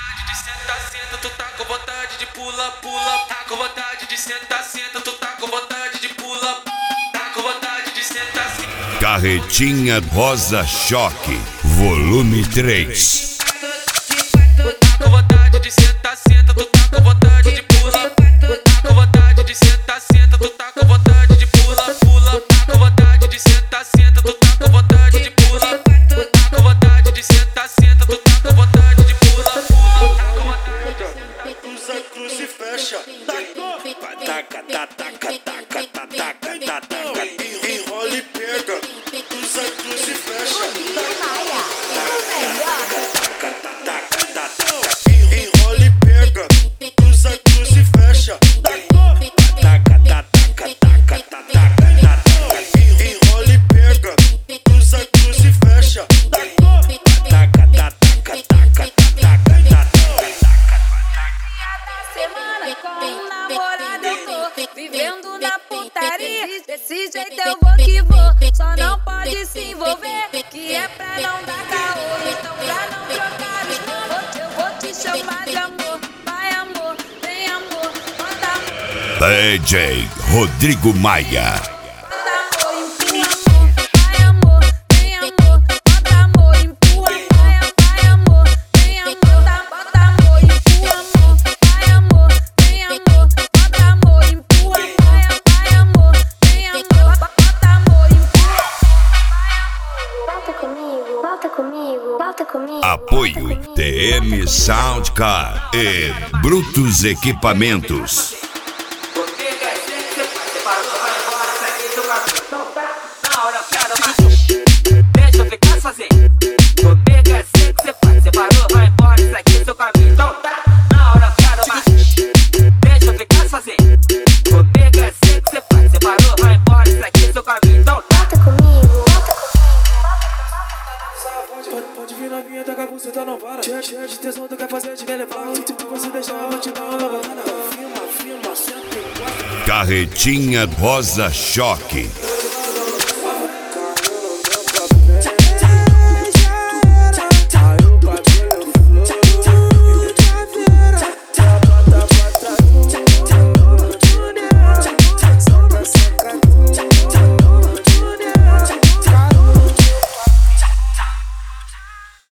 Senta, tu tá com vontade de pula, pula. Tá com vontade de sentar, senta, tu tá com vontade de pula. Tá com vontade de sentar, senta. Carretinha Rosa Choque, volume 3. Tá com vontade de sentar, senta, tu tá com vontade de pula. Tá com vontade de sentar, senta, tu tá com vontade de pula, pula. Tá com vontade de sentar, senta, tu tá com vontade de pula. Tá com vontade de sentar, senta, tu tá com vontade de pula, pula. Tá com vontade de sentar, usa cruz e fecha. Taca, taca, taca, taca, taca, taca. Enrola e pega. Usa cruz e fecha. Enrola e pega. Usa cruz e fecha. Taca, taca, taca, taca. Enrola e pega. Usa cruz e fecha. Taca, taca, taca, taca. Semana com um namorado eu tô vivendo na putaria. Desse jeito eu vou que vou, só não pode se envolver, que é pra não dar caô. Então pra não trocar os nomes, eu vou te chamar de amor. Vai amor, vem amor, bota amor. DJ Rodrigo Maia. Bota amor, empurra amor. Vai amor, vem amor, bota amor, empurra amor. Vai amor, vem amor, bota amor, empurra amor. Vai amor, vem amor, bota amor, empurra amor. Vai amor, vem amor, bota amor, empurra. Volta comigo, volta comigo, volta comigo. Apoio TM Soundcar e Brutus Equipamentos. deixa eu ficar sozinho. Vou pegar assim que você faz. Você parou, vai embora, isso aqui é seu caminho. Então tá, na hora quero mais. Deixa eu ficar sozinho. Vou pegar assim que você faz. Você parou, vai embora, isso aqui é seu caminho. Então tá. Volta comigo, volta Pode vir na vinha, taca a buceta, não para. Cheia de tesão, tu quer fazer, te quer levar. Tipo, você deixa ela te dar uma lavada. Filma, senta e guarda. Carretinha Rosa Choque.